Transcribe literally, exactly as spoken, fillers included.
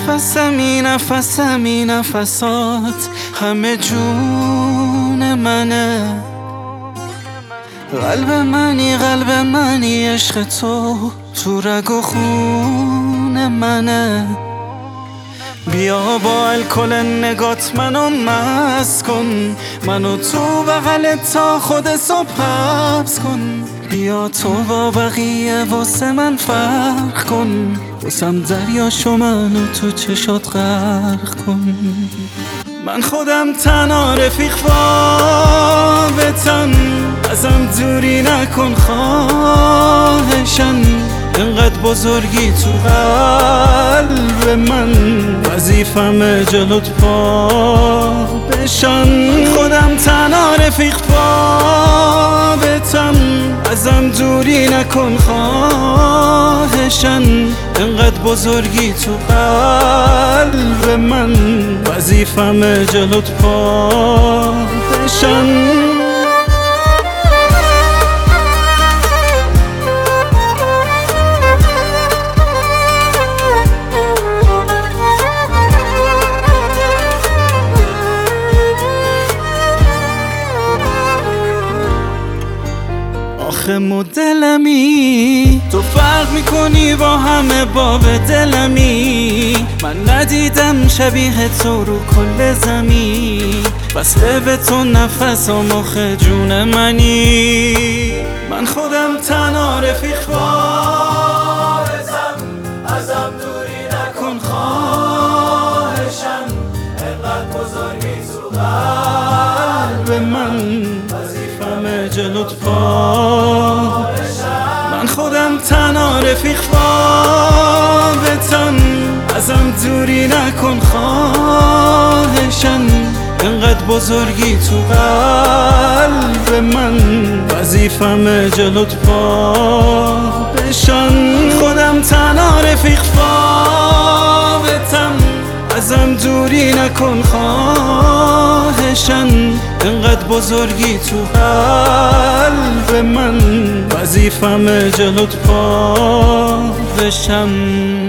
نفسمی نفسمی نفسات همه جون منه، قلب منی قلب منی عشق تو تو رگ و خون منه. بیا با الکل نگات منو مست کن، منو تو بغلت تا خود صبح حبس کن. بیا تو با بقیه واسه من فرق کن، واسم دریاشو منو تو چشات غرق کن. من خودم تنها رفیق فاوتم، ازم دوری نکن خواهشم. اینقدر بزرگی تو قلب من، وظیفمه جلوت پا بشم. خودم تنها رفیق فاوتم، ازم دوری نکن خواهشم. اینقدر بزرگی تو قلب من، وظیفمه جلوت پا بشم. آخه مدلمی تو فرق میکنی با همه باب دلمی. من ندیدم شبیه تو رو کل زمین، بسته به تو نفس و مخ جون منی. من خودم تنها رفیق فارزم، ازم دوری نکن خواهشم. اینقدر بزرگی تو قلب من، وظیفمه جلوت پا بشم. من خودم تنها رفیق فاوتم، ازم دوری نکن خواهشم. اینقدر بزرگی تو قلب من، وظیفمه جلوت پا بشم. خودم تنها رفیق فاوتم، ازم دوری نکن خواهشم. اینقدر بزرگی تو قلب من، وظیفمه جلوت پا بشم.